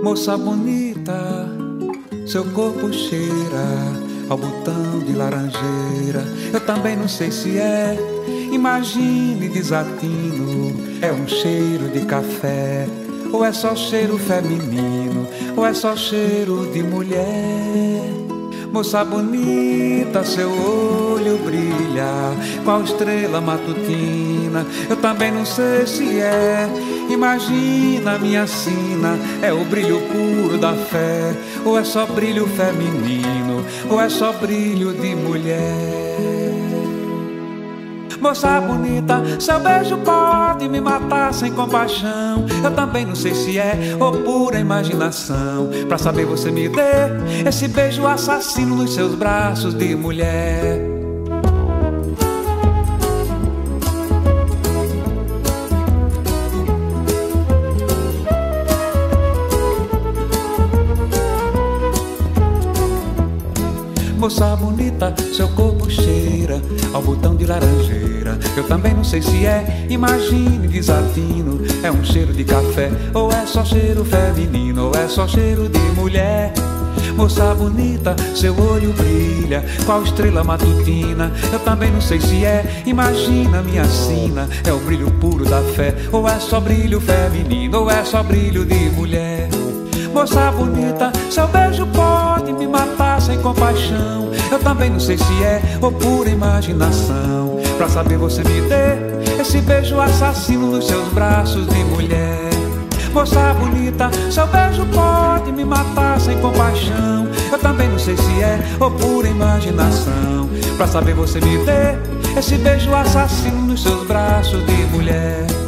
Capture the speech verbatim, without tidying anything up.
Moça bonita, seu corpo cheira ao botão de laranjeira. Eu também não sei se é, imagine desatino. É um cheiro de café, ou é só cheiro feminino, ou é só cheiro de mulher. Moça bonita, seu olho brilha qual estrela matutina. Eu também não sei se é, imagina minha sina. É o brilho puro da fé, ou é só brilho feminino, ou é só brilho de mulher. Moça bonita, seu beijo pode me matar sem compaixão. Eu também não sei se é ou pura imaginação. Pra saber você me dê esse beijo assassino nos seus braços de mulher. Moça bonita, seu corpo cheira ao botão de laranjeira. Eu também não sei se é, imagine desatino. É um cheiro de café, ou é só cheiro feminino, ou é só cheiro de mulher. Moça bonita, seu olho brilha qual estrela matutina. Eu também não sei se é, imagina minha sina. É o brilho puro da fé, ou é só brilho feminino, ou é só brilho de mulher. Moça bonita, seu beijo pode me matar sem compaixão. Eu também não sei se é ou pura imaginação. Pra saber você me dê esse beijo assassino nos seus braços de mulher. Moça bonita, seu beijo pode me matar sem compaixão. Eu também não sei se é ou pura imaginação. Pra saber você me dê esse beijo assassino nos seus braços de mulher.